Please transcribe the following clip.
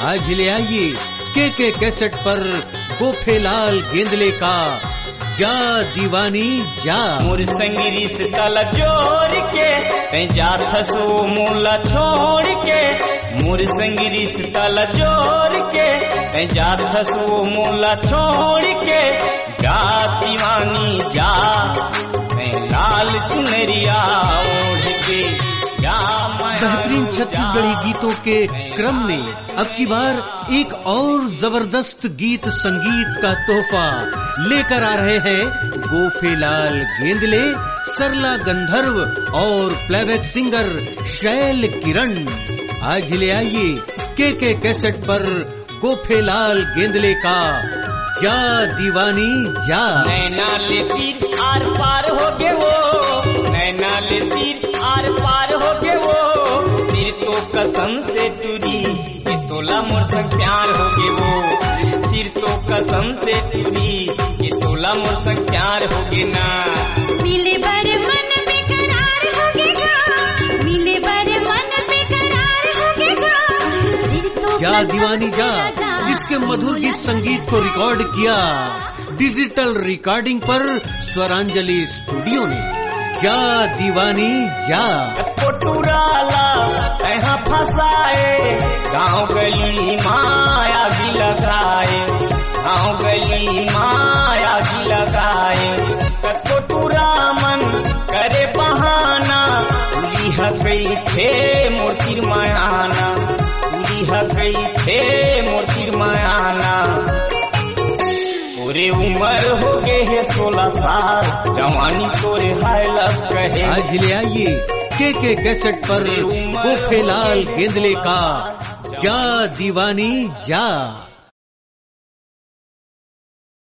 आज ले आइए के कैसेट पर गोफेलाल गेंदले का जा दीवानी जा। मोर संगरी से तल जोड़ के तै जाथस वो मोला छोड़ के, मोर संगरी से तल जोड़ के तै जाथस वो मोला छोड़ के, जा दीवानी जा तै लाल चुनरिया ओढ़ के जा। बेहतरीन छत्तीसगढ़ी गीतों के क्रम में अब की बार एक और जबरदस्त गीत संगीत का तोहफा लेकर आ रहे हैं गोफेलाल गेंदले, सरला गंधर्व और प्लेबैक सिंगर शैल किरण। आज ले आइए के कैसेट पर गोफेलाल गेंदले का जा दीवानी जा। नैना ले तीर आर पार हो गे वो, नैना ले तीर आर पार हो गे वो, फिर तो कसम से टूरी ये तोला मोर संग प्यार हो गे वो, फिर तो कसम से टूरी ये तोला मोर संग प्यार हो गे ना। मिले बर मन बेकरार हो गेगा, मिले बर मन बेकरार हो गेगा, फिर तो जा दीवानी जा, जिसके मधुर गीत संगीत को रिकॉर्ड किया डिजिटल रिकॉर्डिंग पर स्वरांजलि स्टूडियो ने। जा दीवानी जा। कोटुराला यहाँ फंसाए, गाँव गली माया भी लगाए, गाँव गली माया भी लगाए, कोटुरा मन करे बहाना, उली गई थे मोर मायाना, उली गई थे मोर मायाना। तोरे उम्र हो गए है 16 साल, जवानी तोरे हाय लग कहे। आज ले आइए के कैसेट पर गोफेलाल गेंदले का जा दीवानी जा।